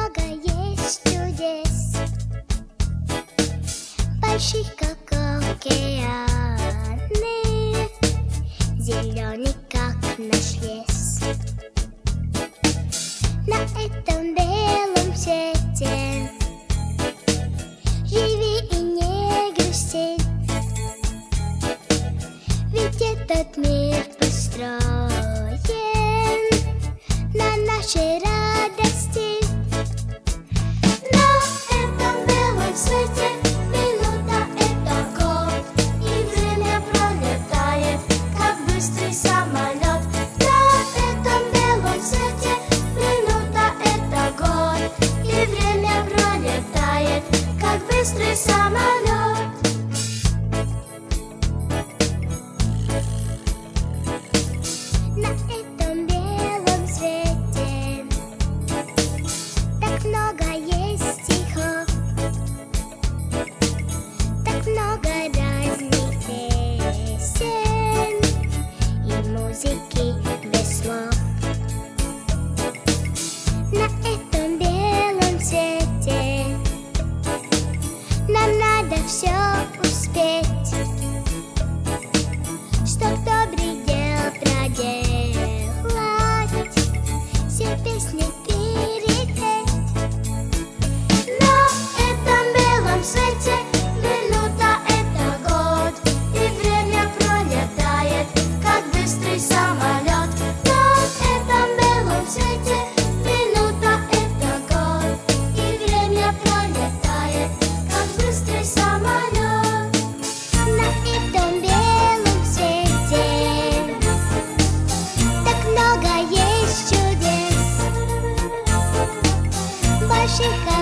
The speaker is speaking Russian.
много есть чудес, больших, как океаны, зеленый, как наш лес. На этом белом свете живи и не грусти, ведь этот мир построен на нашей радости. На этом белом свете минута — это год, и время пролетает, как быстрый самолет. На этом белом свете минута — это год, и время пролетает, как быстрый самолет. На этом белом свете так много есть стихов, так много разных песен и музыки без слов. На этом белом свете нам надо все успеть, чтоб добрый дел проделать, все песни перепеть. На этом белом свете минута — это год, и время пролетает, как быстрый самолет. На этом белом свете минута — это год, и время пролетает, как быстрый самолет. На этом белом свете так много есть чудес, больших,